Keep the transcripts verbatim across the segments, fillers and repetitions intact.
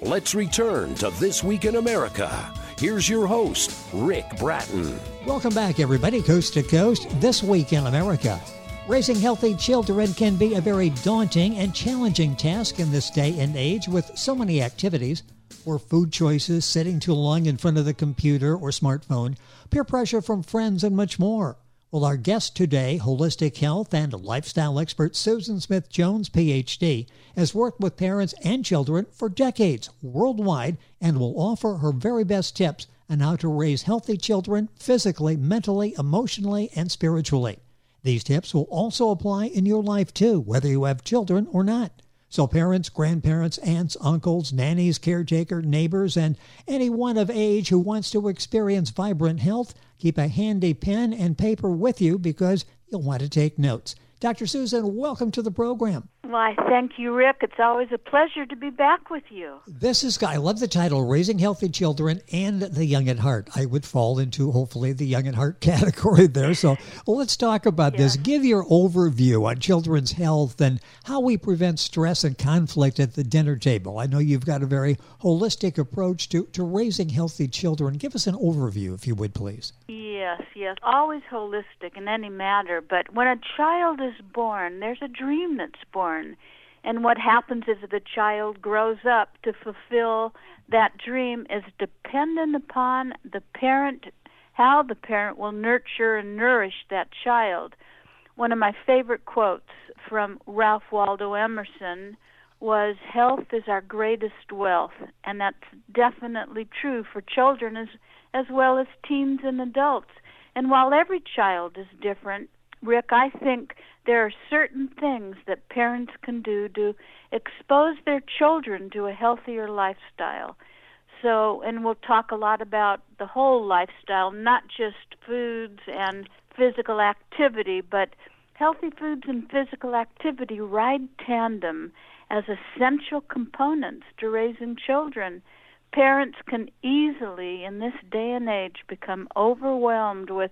Let's return to This Week in America. Here's your host, Rick Bratton. Welcome back, everybody, coast to coast. This Week in America. Raising healthy children can be a very daunting and challenging task in this day and age with so many activities. Or food choices, sitting too long in front of the computer or smartphone, peer pressure from friends, and much more. Well, our guest today, holistic health and lifestyle expert Susan Smith Jones, P H D, has worked with parents and children for decades worldwide and will offer her very best tips on how to raise healthy children physically, mentally, emotionally, and spiritually. These tips will also apply in your life too, whether you have children or not. So parents, grandparents, aunts, uncles, nannies, caretaker, neighbors, and anyone of age who wants to experience vibrant health, keep a handy pen and paper with you because you'll want to take notes. Doctor Susan, welcome to the program. Why, thank you, Rick. It's always a pleasure to be back with you. This is, I love the title, Raising Healthy Children and the Young at Heart. I would fall into, hopefully, the Young at Heart category there. So well, let's talk about yeah. this. Give your overview on children's health and how we prevent stress and conflict at the dinner table. I know you've got a very holistic approach to, to raising healthy children. Give us an overview, if you would, please. Yes, yes. Always holistic in any matter. But when a child is born, there's a dream that's born. And what happens is the child grows up to fulfill that dream is dependent upon the parent, how the parent will nurture and nourish that child. One of my favorite quotes from Ralph Waldo Emerson was, "Health is our greatest wealth." And that's definitely true for children as, as well as teens and adults. And while every child is different, Rick, I think there are certain things that parents can do to expose their children to a healthier lifestyle. So, and we'll talk a lot about the whole lifestyle, not just foods and physical activity, but healthy foods and physical activity ride tandem as essential components to raising children. Parents can easily, in this day and age, become overwhelmed with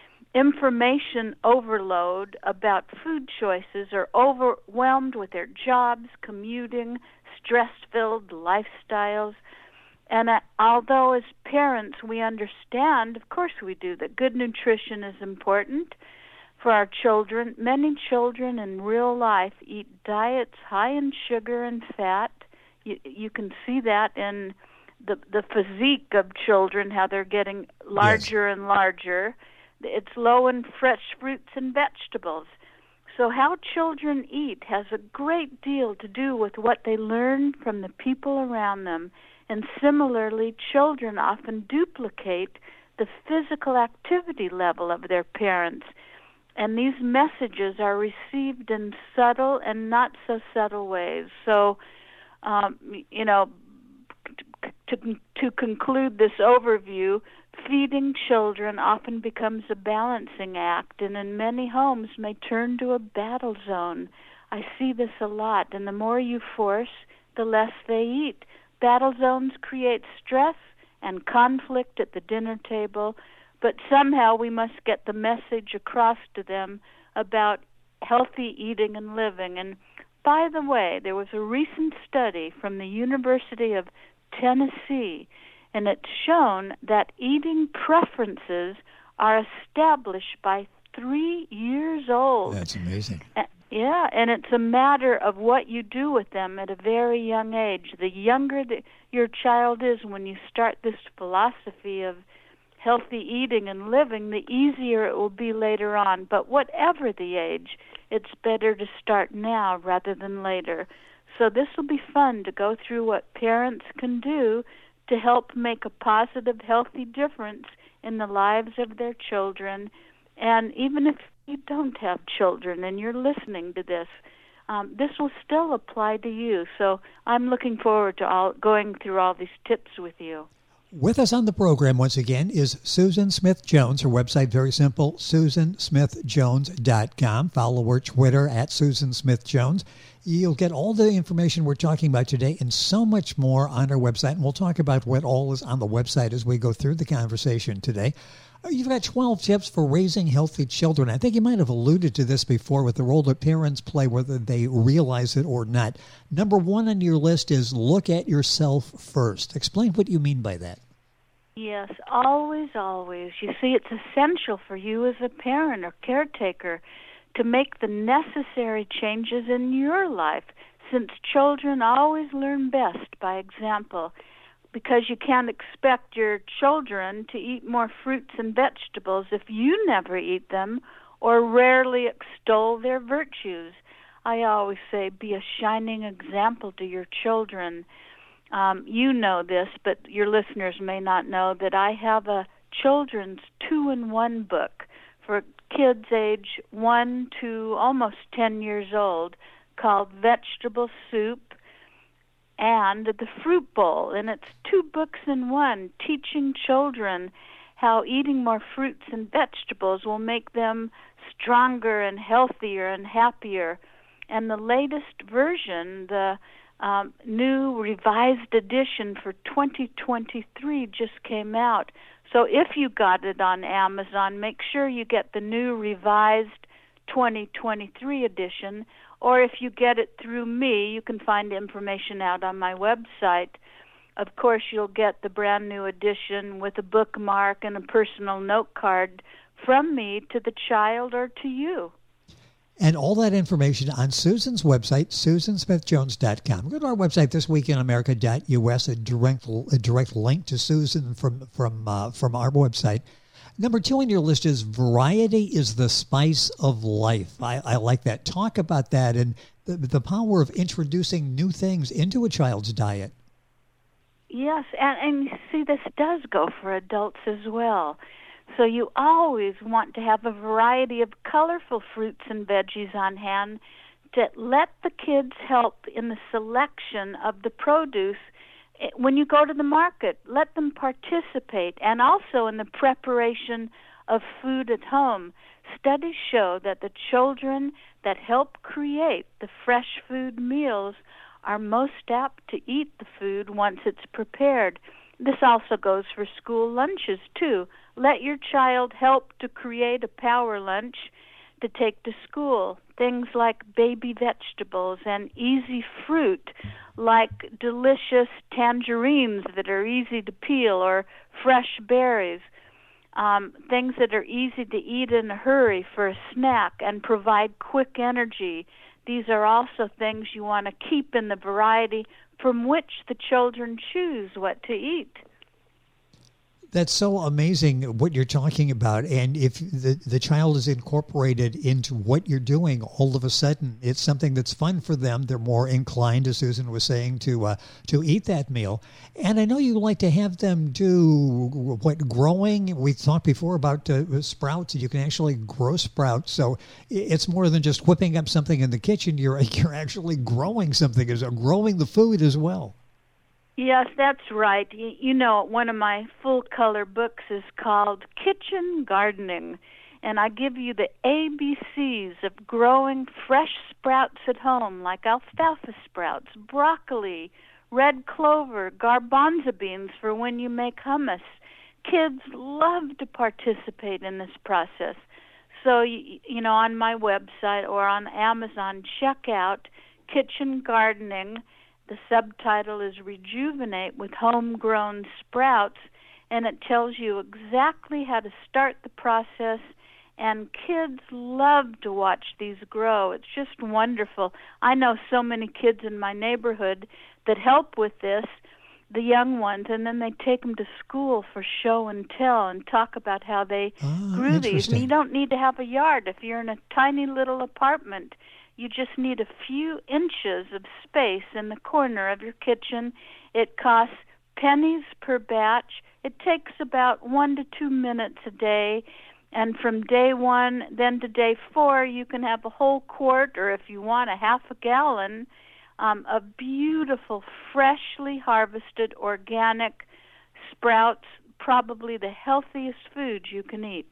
information overload about food choices or overwhelmed with their jobs, commuting, stress-filled lifestyles. And uh, although as parents we understand, of course we do, that good nutrition is important for our children, many children in real life eat diets high in sugar and fat. You, you can see that in the, the physique of children, how they're getting larger yes. and larger. It's low in fresh fruits and vegetables. So how children eat has a great deal to do with what they learn from the people around them. And similarly, children often duplicate the physical activity level of their parents. And these messages are received in subtle and not so subtle ways. So, um, you know, to, to conclude this overview, feeding children often becomes a balancing act, and in many homes may turn to a battle zone. I see this a lot, and the more you force, the less they eat. Battle zones create stress and conflict at the dinner table, but somehow we must get the message across to them about healthy eating and living. And by the way, there was a recent study from the University of Tennessee, and it's shown that eating preferences are established by three years old. That's amazing. Uh, yeah, and it's a matter of what you do with them at a very young age. The younger the, your child is when you start this philosophy of healthy eating and living, the easier it will be later on. But whatever the age, it's better to start now rather than later. So this will be fun to go through what parents can do to help make a positive, healthy difference in the lives of their children. And even if you don't have children and you're listening to this, um, this will still apply to you. So I'm looking forward to all, going through all these tips with you. With us on the program once again is Susan Smith Jones. Her website, very simple, susan smith jones dot com. Follow her Twitter at Susan Smith Jones. You'll get all the information we're talking about today and so much more on our website. And we'll talk about what all is on the website as we go through the conversation today. You've got twelve tips for raising healthy children. I think you might have alluded to this before with the role that parents play, whether they realize it or not. Number one on your list is look at yourself first. Explain what you mean by that. Yes, always, always. You see, it's essential for you as a parent or caretaker to make the necessary changes in your life, since children always learn best by example, because you can't expect your children to eat more fruits and vegetables if you never eat them or rarely extol their virtues. I always say be a shining example to your children. Um, you know this, but your listeners may not know that I have a children's two-in-one book for kids age one to almost ten years old called Vegetable Soup and The Fruit Bowl, and it's two books in one, teaching children how eating more fruits and vegetables will make them stronger and healthier and happier. And the latest version, the um, new revised edition for twenty twenty-three, just came out. So if you got it on Amazon, make sure you get the new revised twenty twenty-three edition, or if you get it through me, you can find information out on my website. Of course, you'll get the brand new edition with a bookmark and a personal note card from me to the child or to you. And all that information on Susan's website, susan smith jones dot com. Go to our website, this week in america dot u s, a direct, a direct link to Susan from, from, uh, from our website. Number two on your list is variety is the spice of life. I, I like that. Talk about that and the, the power of introducing new things into a child's diet. Yes, and, and you see, this does go for adults as well. So you always want to have a variety of colorful fruits and veggies on hand to let the kids help in the selection of the produce. When you go to the market, let them participate, and also in the preparation of food at home. Studies show that the children that help create the fresh food meals are most apt to eat the food once it's prepared. This also goes for school lunches, too. Let your child help to create a power lunch to take to school. Things like baby vegetables and easy fruit, like delicious tangerines that are easy to peel, or fresh berries. Um, things that are easy to eat in a hurry for a snack and provide quick energy. These are also things you want to keep in the variety from which the children choose what to eat. That's so amazing what you're talking about. And if the, the child is incorporated into what you're doing, all of a sudden it's something that's fun for them. They're more inclined, as Susan was saying, to uh, to eat that meal. And I know you like to have them do what growing. We talked before about uh, sprouts. You can actually grow sprouts. So it's more than just whipping up something in the kitchen. You're you're actually growing something, is growing the food as well. Yes, that's right. You know, one of my full-color books is called Kitchen Gardening, and I give you the A B Cs of growing fresh sprouts at home, like alfalfa sprouts, broccoli, red clover, garbanzo beans for when you make hummus. Kids love to participate in this process. So, you know, on my website or on Amazon, check out Kitchen Gardening. The subtitle is Rejuvenate with Homegrown Sprouts, and it tells you exactly how to start the process, and kids love to watch these grow. It's just wonderful. I know so many kids in my neighborhood that help with this, the young ones, and then they take them to school for show and tell and talk about how they oh, grew these. And you don't need to have a yard. If you're in a tiny little apartment, you just need a few inches of space in the corner of your kitchen. It costs pennies per batch. It takes about one to two minutes a day. And from day one, then to day four, you can have a whole quart, or if you want, a half a gallon um, of beautiful, freshly harvested, organic sprouts, probably the healthiest food you can eat.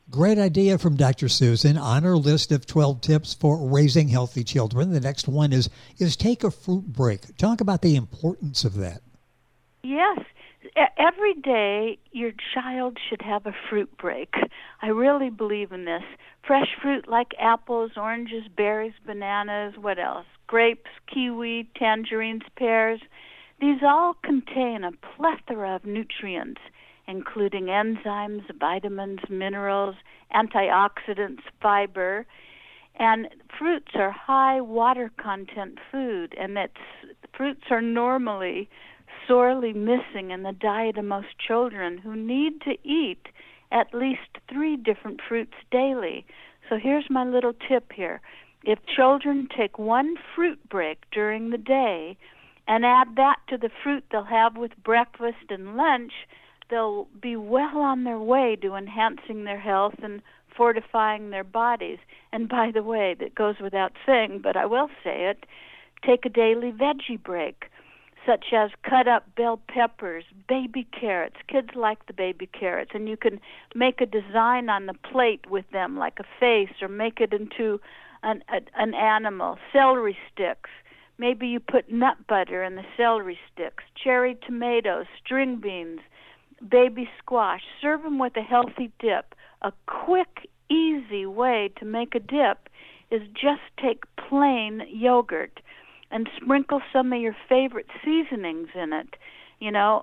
Great idea from Doctor Susan. On our list of twelve tips for raising healthy children, the next one is is take a fruit break. Talk about the importance of that. Yes. Every day, your child should have a fruit break. I really believe in this. Fresh fruit like apples, oranges, berries, bananas, what else? Grapes, kiwi, tangerines, pears. These all contain a plethora of nutrients, including enzymes, vitamins, minerals, antioxidants, fiber. And fruits are high water content food, and that's, fruits are normally sorely missing in the diet of most children who need to eat at least three different fruits daily. So here's my little tip here. If children take one fruit break during the day and add that to the fruit they'll have with breakfast and lunch, they'll be well on their way to enhancing their health and fortifying their bodies. And by the way, that goes without saying, but I will say it, take a daily veggie break, such as cut up bell peppers, baby carrots. Kids like the baby carrots, and you can make a design on the plate with them, like a face, or make it into an, a, an animal. Celery sticks. Maybe you put nut butter in the celery sticks. Cherry tomatoes, string beans, baby squash. Serve them with a healthy dip. A quick, easy way to make a dip is just take plain yogurt and sprinkle some of your favorite seasonings in it, you know,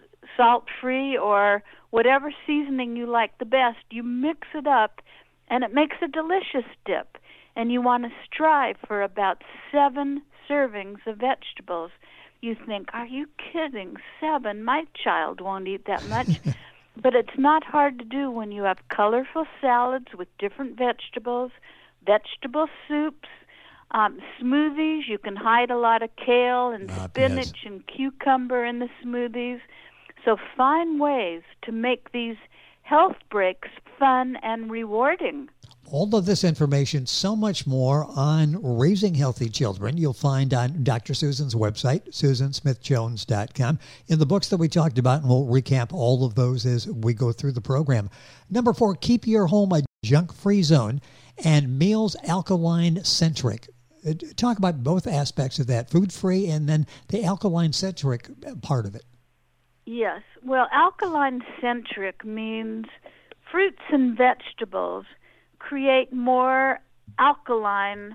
salt-free or whatever seasoning you like the best. You mix it up, and it makes a delicious dip. And you want to strive for about seven servings of vegetables. You think, are you kidding? Seven? My child won't eat that much. But it's not hard to do when you have colorful salads with different vegetables, vegetable soups, Um, smoothies. You can hide a lot of kale and Ah, spinach yes. and cucumber in the smoothies. So find ways to make these health breaks fun and rewarding. All of this information, so much more on raising healthy children, you'll find on Doctor Susan's website, susan smith jones dot com. In the books that we talked about, and we'll recap all of those as we go through the program. Number four, keep your home a junk-free zone, and meals alkaline-centric. Uh, Talk about both aspects of that, food-free and then the alkaline-centric part of it. Yes. Well, alkaline-centric means fruits and vegetables create more alkaline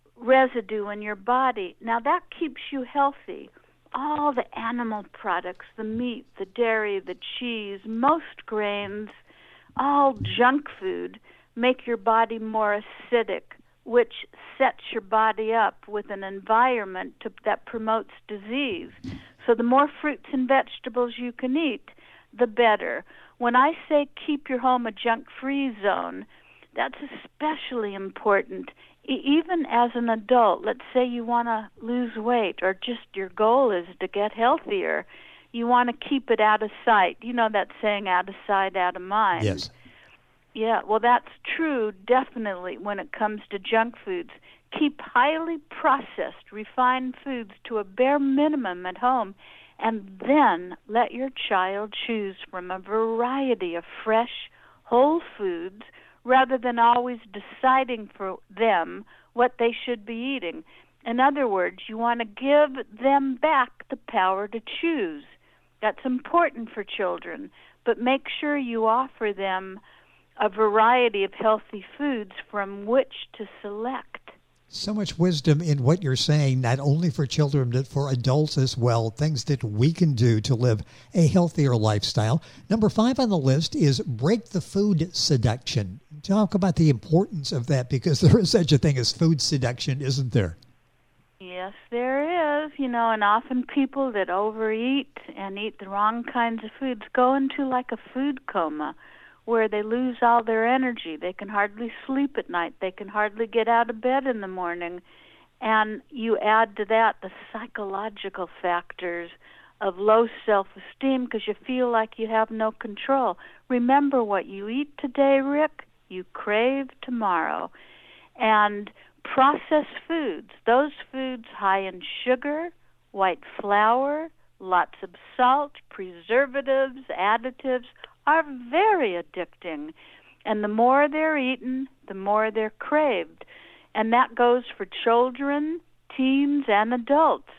residue in your body. Now, that keeps you healthy. All the animal products, the meat, the dairy, the cheese, most grains, all junk food, make your body more acidic, which sets your body up with an environment to, that promotes disease. So the more fruits and vegetables you can eat, the better. When I say keep your home a junk-free zone, that's especially important. E- even as an adult, let's say you want to lose weight or just your goal is to get healthier, you want to keep it out of sight. You know that saying, out of sight, out of mind. Yes. Yeah, well, that's true definitely when it comes to junk foods. Keep highly processed, refined foods to a bare minimum at home, and then let your child choose from a variety of fresh, whole foods rather than always deciding for them what they should be eating. In other words, you want to give them back the power to choose. That's important for children, but make sure you offer them a variety of healthy foods from which to select. So much wisdom in what you're saying, not only for children, but for adults as well, things that we can do to live a healthier lifestyle. Number five on the list is break the food seduction. Talk about the importance of that, because there is such a thing as food seduction, isn't there? Yes, there is, you know, and often people that overeat and eat the wrong kinds of foods go into like a food coma, where they lose all their energy. They can hardly sleep at night. They can hardly get out of bed in the morning. And you add to that the psychological factors of low self-esteem because you feel like you have no control. Remember, what you eat today, Rick, you crave tomorrow. And processed foods, those foods high in sugar, white flour, lots of salt, preservatives, additives, are very addicting. And the more they're eaten, the more they're craved. And that goes for children, teens, and adults.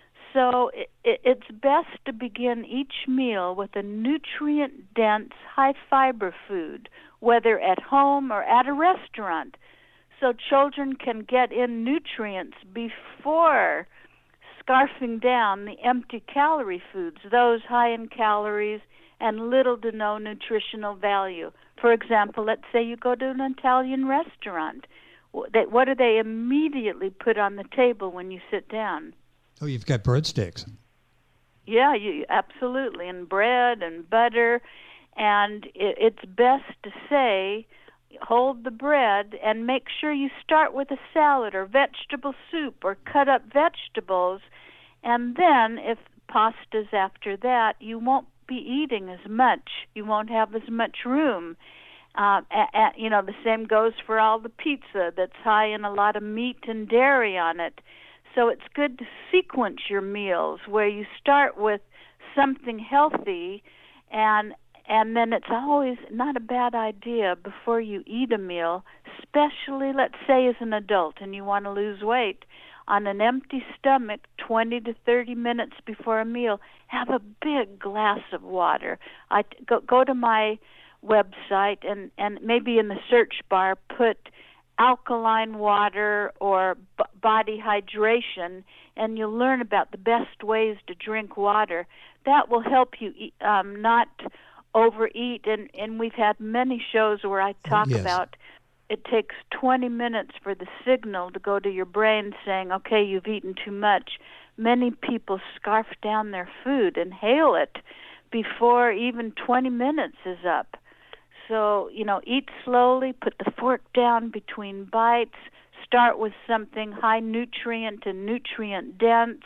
So it, it, it's best to begin each meal with a nutrient-dense, high-fiber food, whether at home or at a restaurant, so children can get in nutrients before scarfing down the empty calorie foods, those high in calories and little to no nutritional value. For example, let's say you go to an Italian restaurant. What do they immediately put on the table when you sit down? Oh, you've got breadsticks. Yeah, you, absolutely, and bread and butter. And it, it's best to say, hold the bread and make sure you start with a salad or vegetable soup or cut up vegetables. And then if pasta's after that, you won't be eating as much. You won't have as much room. Uh, a, a, you know, the same goes for all the pizza that's high in a lot of meat and dairy on it. So it's good to sequence your meals where you start with something healthy, and and then it's always not a bad idea before you eat a meal, especially, let's say, as an adult and you want to lose weight, on an empty stomach, twenty to thirty minutes before a meal, have a big glass of water. I go, go to my website and, and maybe in the search bar put alkaline water or b- body hydration, and you'll learn about the best ways to drink water. That will help you eat, um, not overeat. And, and we've had many shows where I talk yes. about it takes twenty minutes for the signal to go to your brain saying, okay, you've eaten too much. Many people scarf down their food, inhale it before even twenty minutes is up. So, you know, eat slowly, put the fork down between bites, start with something high nutrient and nutrient dense,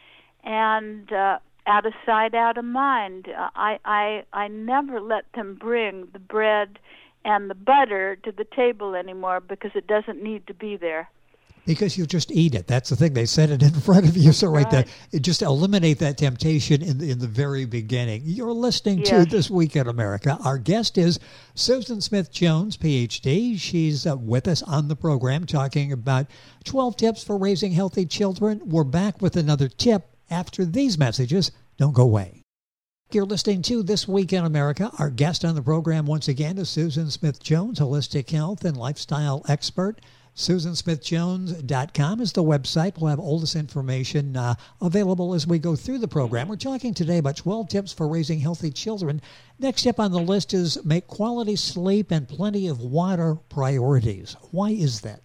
and uh, out of sight, out of mind. Uh, I, I, I never let them bring the bread and the butter to the table anymore because it doesn't need to be there. Because you just eat it. That's the thing. They set it in front of you. So right, right. there, just eliminate that temptation in the, in the very beginning. You're listening yes. to This Week in America. Our guest is Susan Smith Jones, P H D. She's uh, with us on the program talking about twelve tips for raising healthy children. We're back with another tip after these messages. Don't go away. You're listening to This Week in America. Our guest on the program once again is Susan Smith Jones, holistic health and lifestyle expert. Susan Smith Jones dot com is the website. We'll have all this information uh, available as we go through the program. We're talking today about twelve tips for raising healthy children. Next step on the list is make quality sleep and plenty of water priorities. Why is that?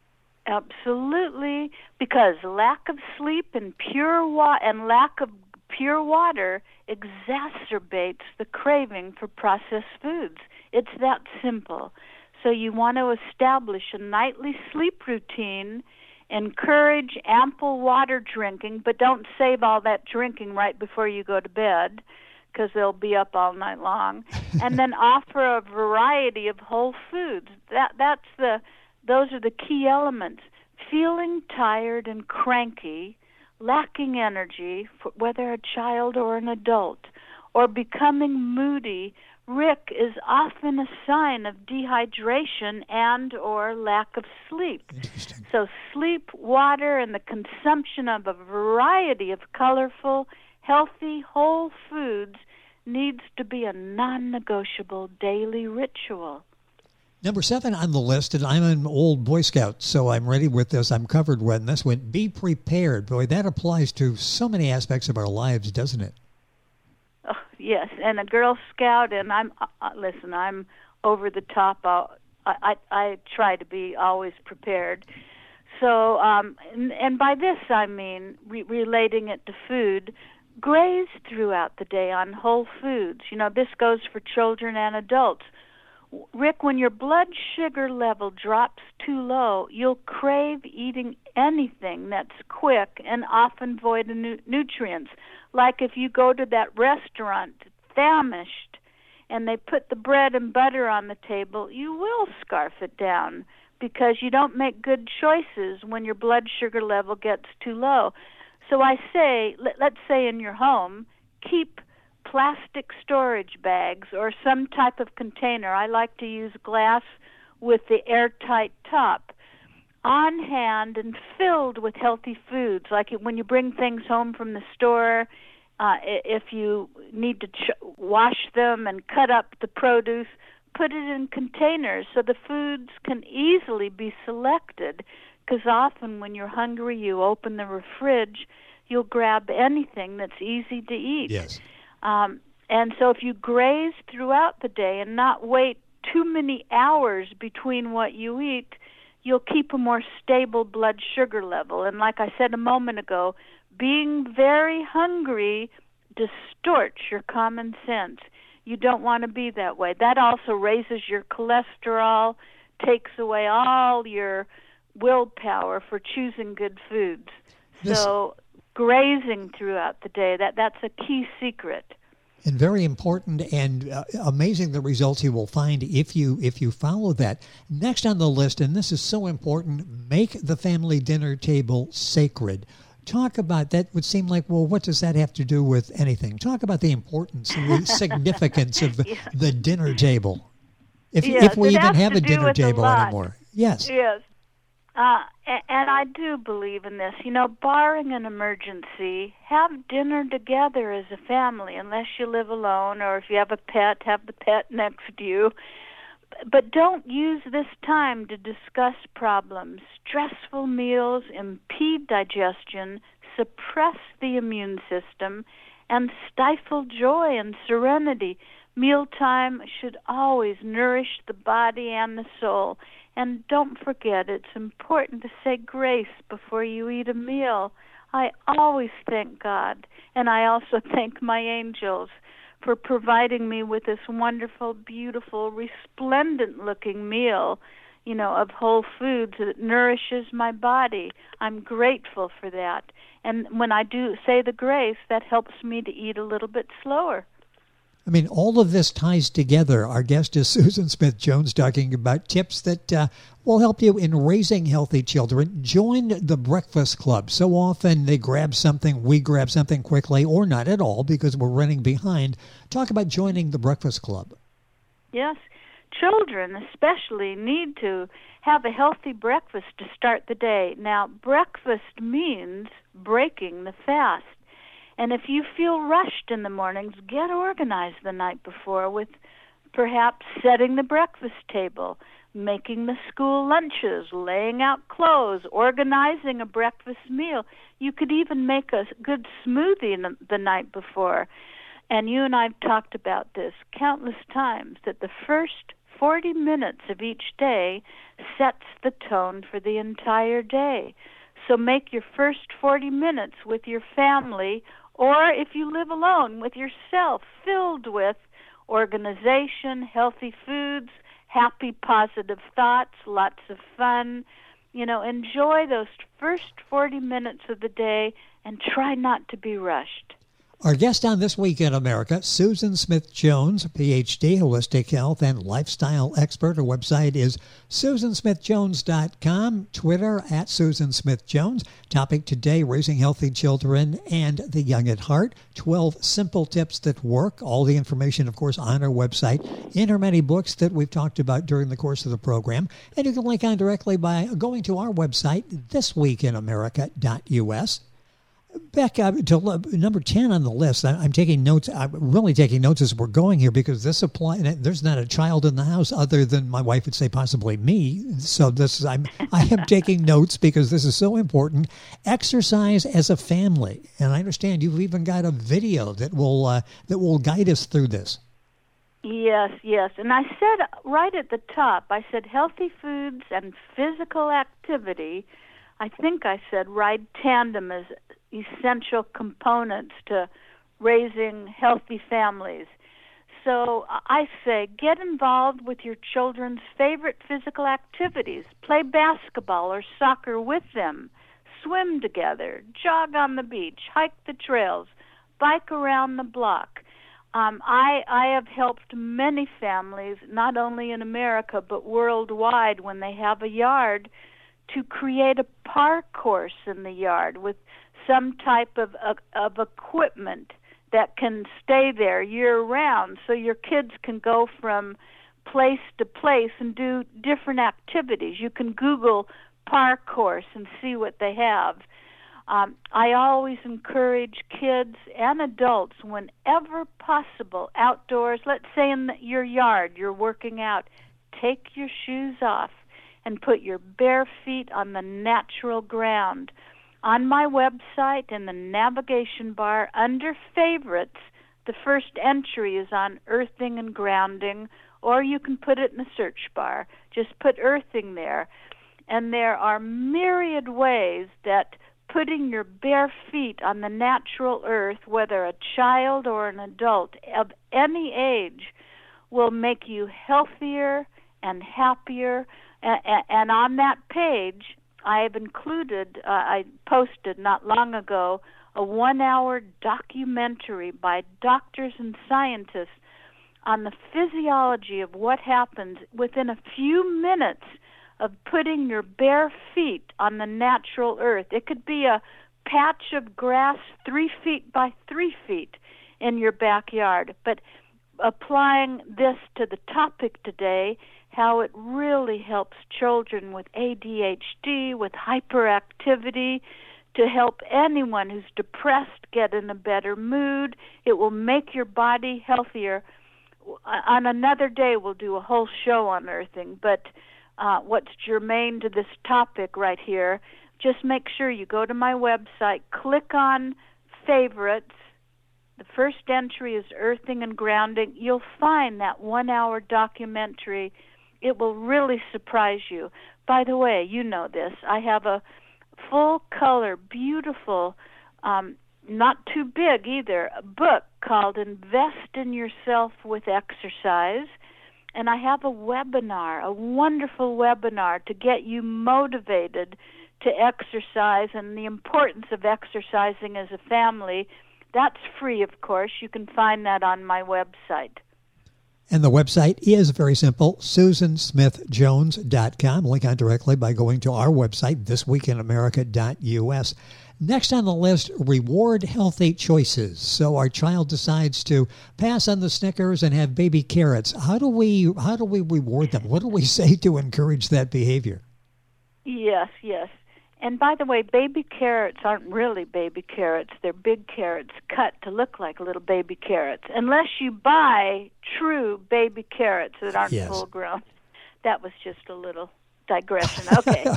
Absolutely, because lack of sleep and pure wa- and lack of pure water exacerbates the craving for processed foods. It's that simple. So you want to establish a nightly sleep routine, encourage ample water drinking, but don't save all that drinking right before you go to bed because they'll be up all night long. And then offer a variety of whole foods. That that's the those are the key elements. Feeling tired and cranky, lacking energy, for whether a child or an adult, or becoming moody, Rick, is often a sign of dehydration and or lack of sleep. So sleep, water, and the consumption of a variety of colorful, healthy, whole foods needs to be a non-negotiable daily ritual. Number seven on the list, and I'm an old Boy Scout, so I'm ready with this. I'm covered with this one. Be prepared. Boy, that applies to so many aspects of our lives, doesn't it? Oh, yes, and a Girl Scout, and I'm uh, listen. I'm over the top. I'll, I, I I try to be always prepared. So, um, and, and by this I mean re- relating it to food. Graze throughout the day on whole foods. You know, this goes for children and adults. Rick, when your blood sugar level drops too low, you'll crave eating anything that's quick and often void of nu- nutrients. Like if you go to that restaurant famished and they put the bread and butter on the table, you will scarf it down because you don't make good choices when your blood sugar level gets too low. So I say, let, let's say in your home, keep plastic storage bags or some type of container. I like to use glass with the airtight top, on hand and filled with healthy foods. Like when you bring things home from the store, uh, if you need to ch- wash them and cut up the produce, put it in containers so the foods can easily be selected. Because often when you're hungry, you open the fridge, you'll grab anything that's easy to eat. Yes. Um, and so if you graze throughout the day and not wait too many hours between what you eat, you'll keep a more stable blood sugar level. And like I said a moment ago, being very hungry distorts your common sense. You don't want to be that way. That also raises your cholesterol, takes away all your willpower for choosing good foods. This, so grazing throughout the day, that, that's a key secret. And very important and uh, amazing the results you will find if you if you follow that. Next on the list, and this is so important, make the family dinner table sacred. Talk about that. Would seem like, well, what does that have to do with anything? Talk about the importance and the significance of the, yeah. the dinner table. If, yes, if we even have a dinner table a anymore. Yes. Yes. Uh, and I do believe in this. You know, barring an emergency, have dinner together as a family, unless you live alone, or if you have a pet, have the pet next to you. But don't use this time to discuss problems. Stressful meals impede digestion, suppress the immune system, and stifle joy and serenity. Mealtime should always nourish the body and the soul. And don't forget, it's important to say grace before you eat a meal. I always thank God, and I also thank my angels for providing me with this wonderful, beautiful, resplendent-looking meal, you know, of whole foods that nourishes my body. I'm grateful for that. And when I do say the grace, that helps me to eat a little bit slower. I mean, all of this ties together. Our guest is Susan Smith-Jones, talking about tips that uh, will help you in raising healthy children. Join the Breakfast Club. So often they grab something, we grab something quickly, or not at all because we're running behind. Talk about joining the Breakfast Club. Yes. Children especially need to have a healthy breakfast to start the day. Now, breakfast means breaking the fast. And if you feel rushed in the mornings, get organized the night before with perhaps setting the breakfast table, making the school lunches, laying out clothes, organizing a breakfast meal. You could even make a good smoothie the night before. And you and I have talked about this countless times, that the first forty minutes of each day sets the tone for the entire day. So make your first forty minutes with your family, or if you live alone, with yourself, filled with organization, healthy foods, happy, positive thoughts, lots of fun. You know, enjoy those first forty minutes of the day and try not to be rushed. Our guest on This Week in America, Susan Smith-Jones, P H D, holistic health and lifestyle expert. Her website is susan smith jones dot com, Twitter at Susan Smith-Jones. Topic today, raising healthy children and the young at heart. twelve simple tips that work. All the information, of course, on her website, in her many books that we've talked about during the course of the program. And you can link on directly by going to our website, this week in america dot u s. Back up to number ten on the list. I'm taking notes. I'm really taking notes as we're going here because this apply. There's not a child in the house other than my wife would say possibly me. So this is I'm I am taking notes because this is so important. Exercise as a family, and I understand you've even got a video that will uh, that will guide us through this. Yes, yes. And I said right at the top, I said healthy foods and physical activity. I think I said ride tandem as essential components to raising healthy families. So I say get involved with your children's favorite physical activities. Play basketball or soccer with them. Swim together. Jog on the beach. Hike the trails. Bike around the block. Um, I, I have helped many families, not only in America but worldwide, when they have a yard, to create a park course in the yard with some type of, of, of equipment that can stay there year-round, so your kids can go from place to place and do different activities. You can Google park course and see what they have. Um, I always encourage kids and adults, whenever possible, outdoors. Let's say in the, your yard, you're working out. Take your shoes off and put your bare feet on the natural ground. On my website, in the navigation bar, under favorites, the first entry is on earthing and grounding, or you can put it in the search bar. Just put earthing there. And there are myriad ways that putting your bare feet on the natural earth, whether a child or an adult of any age, will make you healthier and happier. And on that page, I have included, uh, I posted not long ago, a one-hour documentary by doctors and scientists on the physiology of what happens within a few minutes of putting your bare feet on the natural earth. It could be a patch of grass three feet by three feet in your backyard. But applying this to the topic today, how it really helps children with A D H D, with hyperactivity, to help anyone who's depressed get in a better mood. It will make your body healthier. On another day, we'll do a whole show on earthing, but uh, what's germane to this topic right here, just make sure you go to my website, click on favorites. The first entry is earthing and grounding. You'll find that one-hour documentary. It will really surprise you. By the way, you know this. I have a full-color, beautiful, um, not too big either, a book called Invest in Yourself with Exercise. And I have a webinar, a wonderful webinar to get you motivated to exercise and the importance of exercising as a family. That's free, of course. You can find that on my website. And the website is very simple, susan smith jones dot com. Link on directly by going to our website, this week in america dot u s. Next on the list, reward healthy choices. So our child decides to pass on the Snickers and have baby carrots. How do we how do we reward them? What do we say to encourage that behavior? Yes, yes. And by the way, baby carrots aren't really baby carrots. They're big carrots cut to look like little baby carrots. Unless you buy true baby carrots that aren't yes. full grown. That was just a little digression. Okay.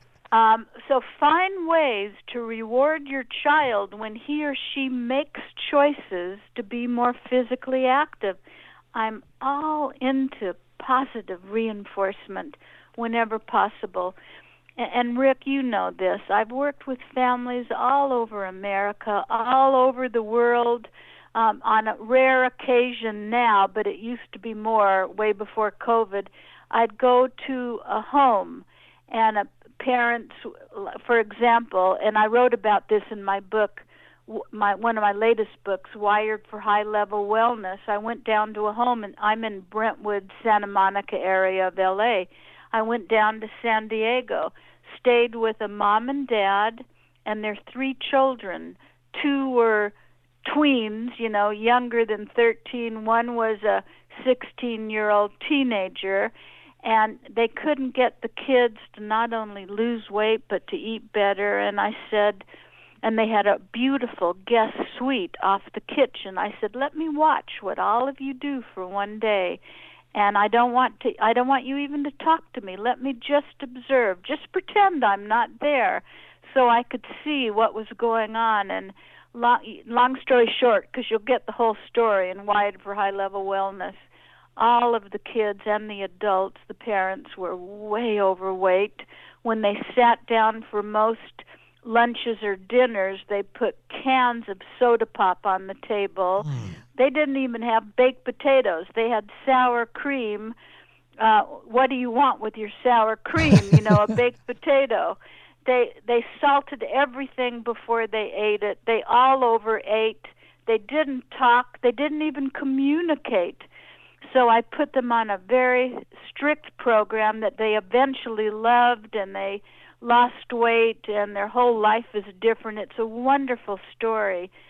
Um, so find ways to reward your child when he or she makes choices to be more physically active. I'm all into positive reinforcement whenever possible. And Rick, you know this. I've worked with families all over America, all over the world, um, on a rare occasion now, but it used to be more way before COVID. I'd go to a home and a parents, for example, and I wrote about this in my book, my one of my latest books, Wired for High Level Wellness. I went down to a home, and I'm in Brentwood, Santa Monica area of L A. I went down to San Diego, stayed with a mom and dad and their three children. Two were tweens, you know, younger than thirteen. One was a sixteen-year-old teenager. And they couldn't get the kids to not only lose weight, but to eat better. And I said, and they had a beautiful guest suite off the kitchen. I said, let me watch what all of you do for one day. And I don't want to, I don't want you even to talk to me. Let me just observe. Just pretend I'm not there so I could see what was going on. And long, long story short, because you'll get the whole story in Wired for High Level Wellness, all of the kids and the adults, the parents, were way overweight. When they sat down for most lunches or dinners, they put cans of soda pop on the table. Mm. They didn't even have baked potatoes. They had sour cream. Uh, what do you want with your sour cream? You know, a baked potato. They they salted everything before they ate it. They all overate. They didn't talk. They didn't even communicate. So I put them on a very strict program that they eventually loved, and they lost weight, and their whole life is different. It's a wonderful story.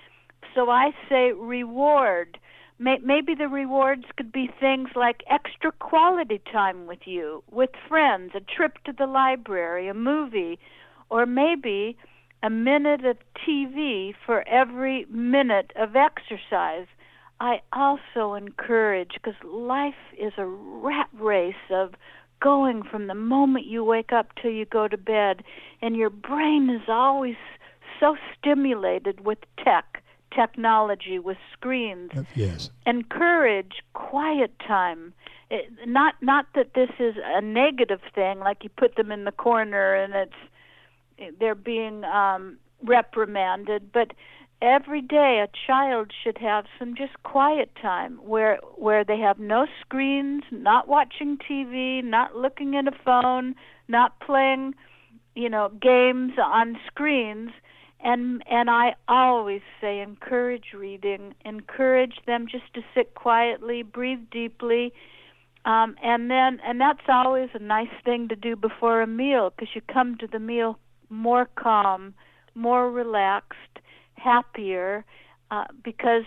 So I say reward. Maybe the rewards could be things like extra quality time with you, with friends, a trip to the library, a movie, or maybe a minute of T V for every minute of exercise. I also encourage, because life is a rat race of going from the moment you wake up till you go to bed, and your brain is always so stimulated with tech, technology, with screens. Yes. Encourage quiet time. It, not not that this is a negative thing, like you put them in the corner and it's they're being um, reprimanded, but every day a child should have some just quiet time where where they have no screens, not watching T V, not looking at a phone, not playing, you know, games on screens. And and I always say encourage reading, encourage them just to sit quietly, breathe deeply, um, and then and that's always a nice thing to do before a meal, because you come to the meal more calm, more relaxed, happier, uh, because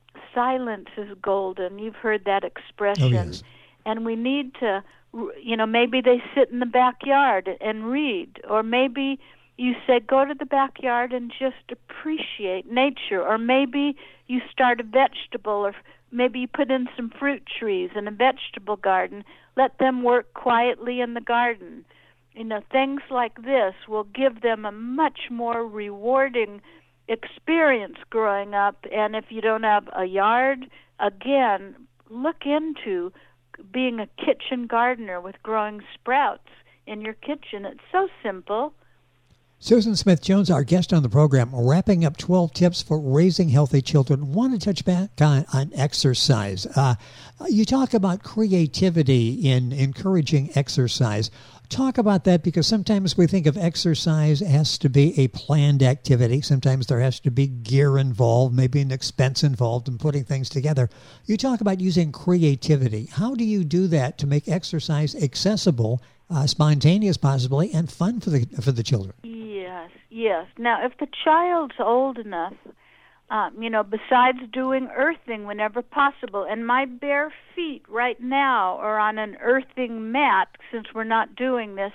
silence is golden. You've heard that expression. Oh, yes. And we need to, you know, maybe they sit in the backyard and read, or maybe you say go to the backyard and just appreciate nature, or maybe you start a vegetable, or maybe you put in some fruit trees in a vegetable garden. Let them work quietly in the garden. You know, things like this will give them a much more rewarding experience growing up. And if you don't have a yard, again, look into being a kitchen gardener with growing sprouts in your kitchen. It's so simple. Susan Smith-Jones, our guest on the program, wrapping up twelve tips for raising healthy children. Want to touch back on, on exercise. Uh, you talk about creativity in encouraging exercise. Talk about that, because sometimes we think of exercise as to be a planned activity. Sometimes there has to be gear involved, maybe an expense involved in putting things together. You talk about using creativity. How do you do that to make exercise accessible, uh, spontaneous possibly, and fun for the for the children? Yes, yes. Now, if the child's old enough, um, you know, besides doing earthing whenever possible, and my bare feet right now are on an earthing mat, since we're not doing this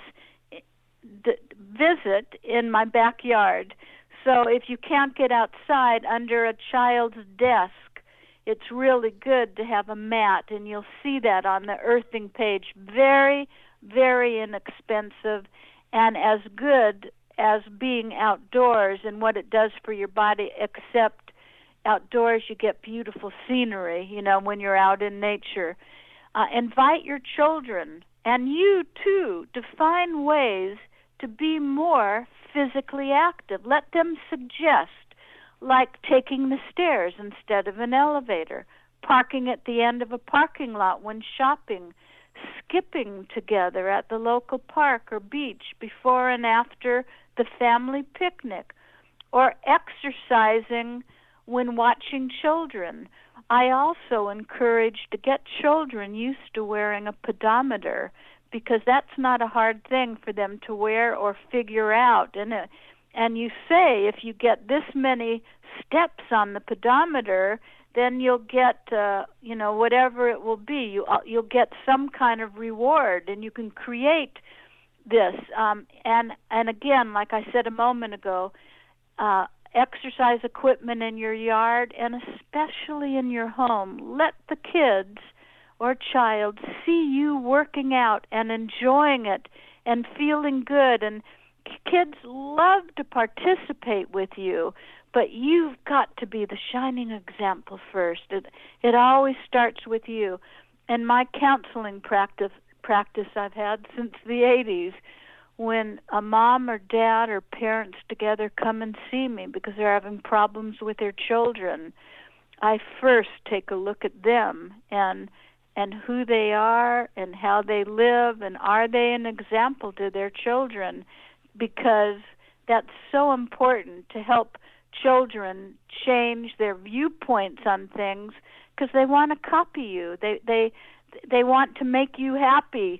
the visit in my backyard. So if you can't get outside under a child's desk, it's really good to have a mat, and you'll see that on the earthing page. Very, very inexpensive, and as good as being outdoors and what it does for your body, except outdoors you get beautiful scenery, you know, when you're out in nature. Uh, invite your children, and you too, to find ways to be more physically active. Let them suggest, like taking the stairs instead of an elevator, parking at the end of a parking lot when shopping, skipping together at the local park or beach before and after the family picnic, or exercising when watching children. I also encourage to get children used to wearing a pedometer, because that's not a hard thing for them to wear or figure out. And uh, and you say if you get this many steps on the pedometer, then you'll get, uh, you know, whatever it will be. You, uh, you'll get some kind of reward, and you can create this. Um, and, and again, like I said a moment ago, uh, exercise equipment in your yard, and especially in your home. Let the kids or child see you working out and enjoying it and feeling good. And kids love to participate with you, but you've got to be the shining example first. It, it always starts with you. And my counseling practice practice I've had since the eighties, when a mom or dad or parents together come and see me because they're having problems with their children, I first take a look at them and and who they are and how they live, and are they an example to their children, because that's so important to help children change their viewpoints on things, because they want to copy you. They they they want to make you happy.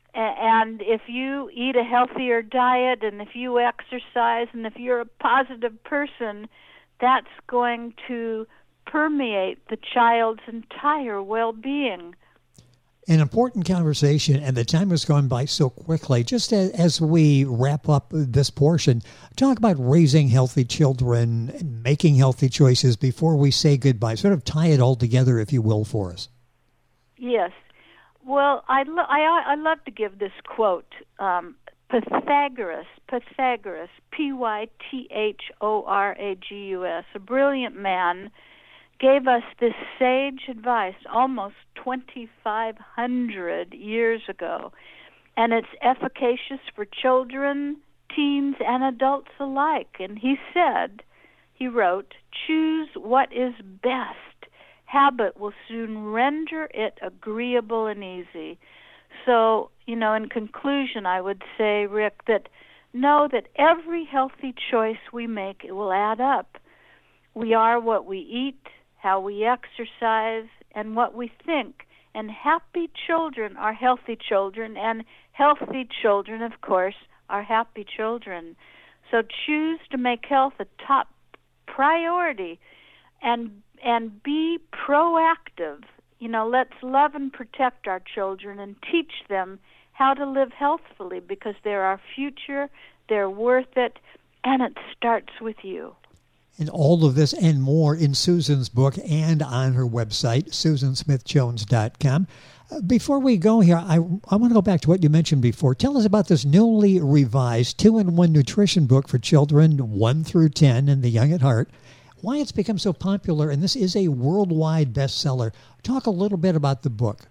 And if you eat a healthier diet, and if you exercise, and if you're a positive person, that's going to permeate the child's entire well-being. An important conversation, and the time has gone by so quickly. Just as, as we wrap up this portion, talk about raising healthy children and making healthy choices before we say goodbye. Sort of tie it all together, if you will, for us. Yes. Well, I, lo- I, I love to give this quote. Um, Pythagoras, Pythagoras, P Y T H O R A G U S, a brilliant man, gave us this sage advice almost twenty-five hundred years ago, and it's efficacious for children, teens, and adults alike. And he said, he wrote, "Choose what is best. Habit will soon render it agreeable and easy." So, you know, in conclusion, I would say, Rick, that know that every healthy choice we make, it will add up. We are what we eat, how we exercise, and what we think. And happy children are healthy children, and healthy children, of course, are happy children. So choose to make health a top priority and and be proactive. You know, let's love and protect our children and teach them how to live healthfully, because they're our future, they're worth it, and it starts with you. And all of this and more in Susan's book and on her website, susan smith jones dot com. Uh, before we go here, I, I want to go back to what you mentioned before. Tell us about this newly revised two-in-one nutrition book for children one through ten and the young at heart. Why it's become so popular, and this is a worldwide bestseller. Talk a little bit about the book.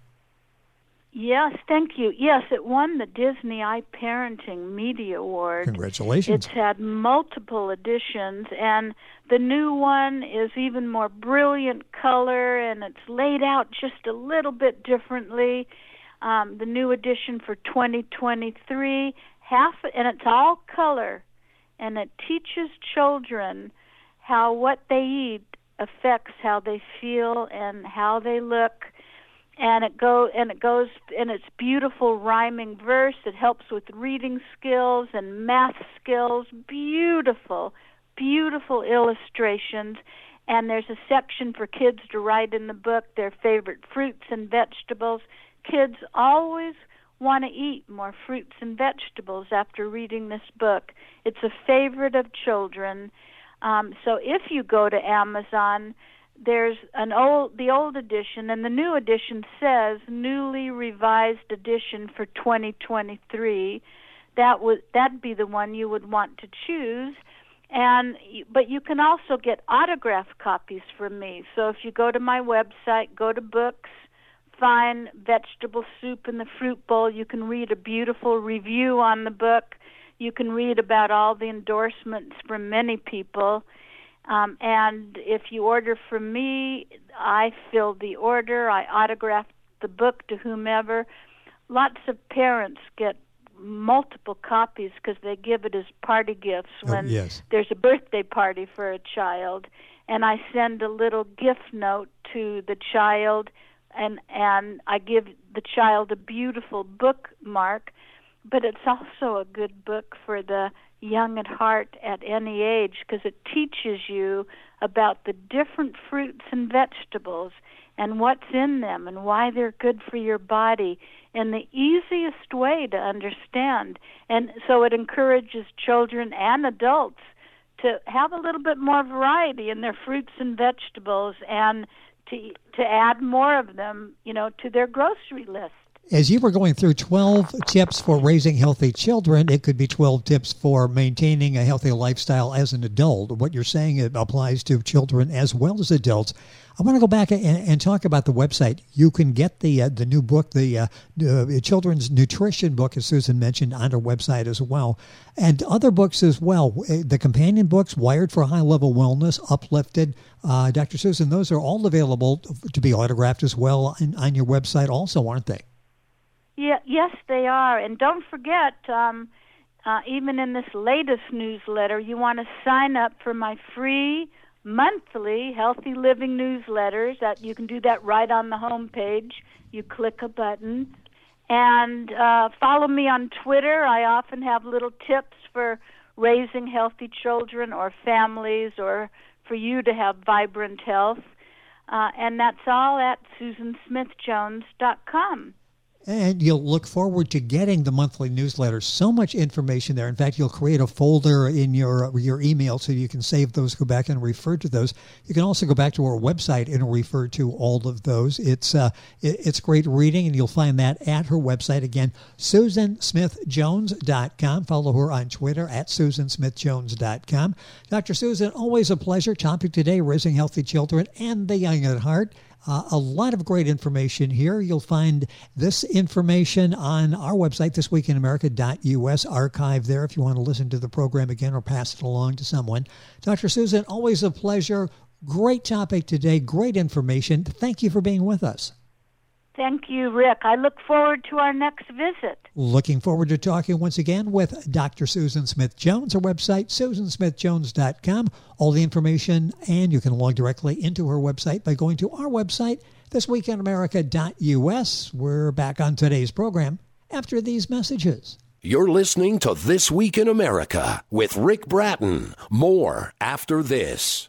Yes, thank you. Yes, it won the Disney iParenting Media Award. Congratulations. It's had multiple editions, and the new one is even more brilliant color, and it's laid out just a little bit differently. Um, the new edition for twenty twenty-three, half, and it's all color, and it teaches children how what they eat affects how they feel and how they look. And it go and it goes in its beautiful rhyming verse. It helps with reading skills and math skills. Beautiful, beautiful illustrations. And there's a section for kids to write in the book their favorite fruits and vegetables. Kids always want to eat more fruits and vegetables after reading this book. It's a favorite of children. Um, so if you go to Amazon, there's an old, the old edition, and the new edition says newly revised edition for twenty twenty-three. That would that'd be the one you would want to choose. And but you can also get autographed copies from me. So if you go to my website, go to books, find Vegetable Soup in the Fruit Bowl, you can read a beautiful review on the book. You can read about all the endorsements from many people. Um, and if you order from me, I fill the order. I autograph the book to whomever. Lots of parents get multiple copies because they give it as party gifts when oh, yes. there's a birthday party for a child. And I send a little gift note to the child, and, and I give the child a beautiful bookmark. But it's also a good book for the young at heart at any age, because it teaches you about the different fruits and vegetables and what's in them and why they're good for your body in the easiest way to understand. And so it encourages children and adults to have a little bit more variety in their fruits and vegetables, and to to add more of them, you know, to their grocery list. As you were going through twelve tips for raising healthy children, it could be twelve tips for maintaining a healthy lifestyle as an adult. What you're saying, it applies to children as well as adults. I want to go back and, and talk about the website. You can get the uh, the new book, the uh, uh, children's nutrition book, as Susan mentioned, on her website as well, and other books as well. The companion books, Wired for High-Level Wellness, Uplifted. Uh, Doctor Susan, those are all available to be autographed as well on, on your website also, aren't they? Yeah, yes, they are. And don't forget, um, uh, even in this latest newsletter, you want to sign up for my free monthly Healthy Living newsletters. That you can do that right on the home page. You click a button. And uh, follow me on Twitter. I often have little tips for raising healthy children or families or for you to have vibrant health. Uh, and that's all at susan smith jones dot com. And you'll look forward to getting the monthly newsletter. So much information there. In fact, you'll create a folder in your your email so you can save those, go back and refer to those. You can also go back to our website and refer to all of those. It's uh, it, it's great reading, and you'll find that at her website. Again, susan smith jones dot com. Follow her on Twitter at susan smith jones dot com. Doctor Susan, always a pleasure. Topic today, raising healthy children and the young at heart. Uh, a lot of great information here. You'll find this information on our website, this week in america dot u s, archive there if you want to listen to the program again or pass it along to someone. Doctor Susan, always a pleasure. Great topic today, great information. Thank you for being with us. Thank you, Rick. I look forward to our next visit. Looking forward to talking once again with Doctor Susan Smith Jones. Her website, susan smith jones dot com. All the information, and you can log directly into her website by going to our website, this week in america dot u s. We're back on today's program after these messages. You're listening to This Week in America with Rick Bratton. More after this.